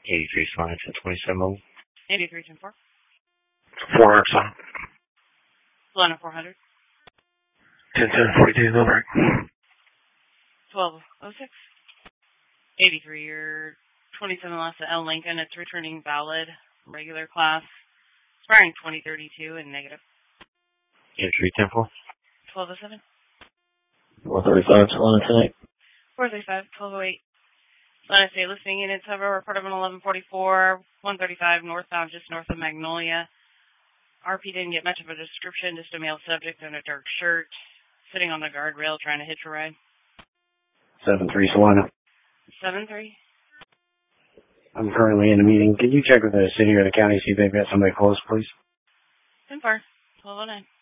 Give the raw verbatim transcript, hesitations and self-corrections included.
eighty-three Solana ten twenty-seven mobile. eighty-three ten four. four hundred Solana. Solana four hundred. ten ten forty-two number. twelve oh six. eighty-three or twenty-seven last at L Lincoln. It's returning valid. Regular class. Expiring twenty thirty-two and negative. eighty-three ten four. twelve oh seven. four thirty-five Solana tonight. four thirty-five, twelve oh eight. Solana State listing units have a report of an eleven forty-four, one thirty-five northbound, just north of Magnolia. R P didn't get much of a description, just a male subject in a dark shirt, sitting on the guardrail trying to hitch a ride. seven three Solana. seven three. I'm currently in a meeting. Can you check with the city or the county, see if they've got somebody close, please? ten four, twelve oh nine.